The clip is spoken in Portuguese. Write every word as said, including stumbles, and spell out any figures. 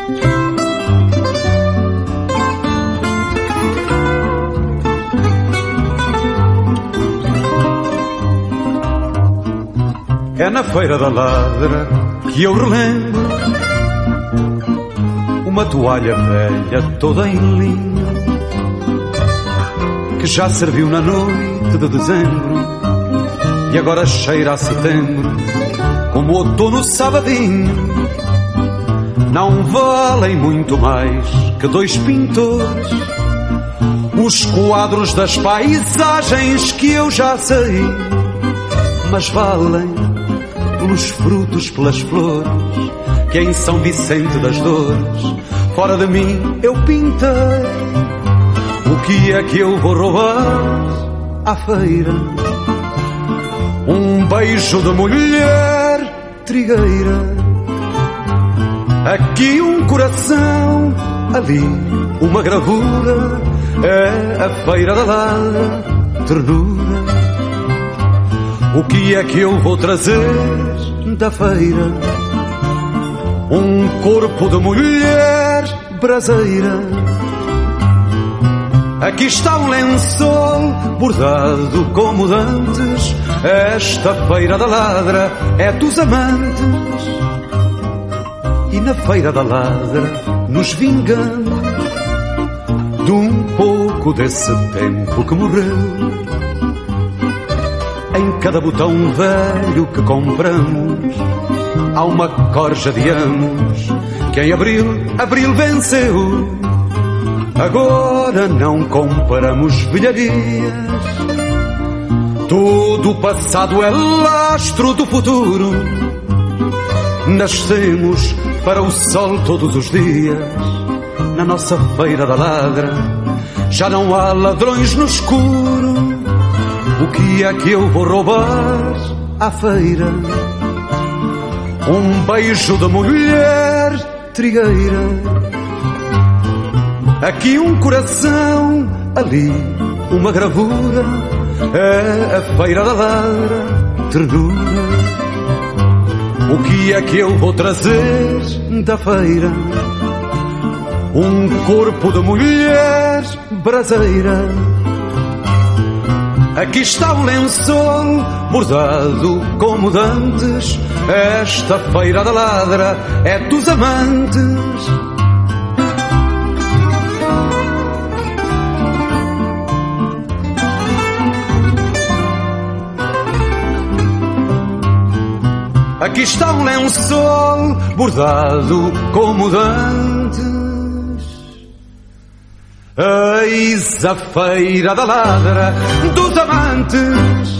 É na Feira da Ladra que eu relembro uma toalha velha toda em linho que já serviu na noite de dezembro e agora cheira a setembro como outono sabadinho. Não valem muito mais que dois pintores os quadros das paisagens que eu já sei, mas valem pelos frutos, pelas flores que em São Vicente das Dores fora de mim eu pintei. O que é que eu vou roubar à feira? Um beijo de mulher trigueira, aqui um coração, ali uma gravura. É a Feira da Ladra, ternura. O que é que eu vou trazer da feira? Um corpo de mulher braseira. Aqui está um lençol bordado como dantes. Esta Feira da Ladra é dos amantes. E na Feira da Ladra nos vingamos de um pouco desse tempo que morreu. Em cada botão velho que compramos há uma corja de anos que em abril, abril venceu. Agora não comparamos velharias, todo o passado é lastro do futuro. Nascemos para o sol todos os dias. Na nossa Feira da Ladra já não há ladrões no escuro. O que é que eu vou roubar à feira? Um beijo de mulher trigueira, aqui um coração, ali uma gravura. É a Feira da Ladra, ternura. O que é que eu vou trazer da feira? Um corpo de mulher braseira. Aqui está o lençol bordado como dantes. Esta Feira da Ladra é dos amantes. Aqui está um lençol bordado como dantes. Eis a Feira da Ladra dos amantes.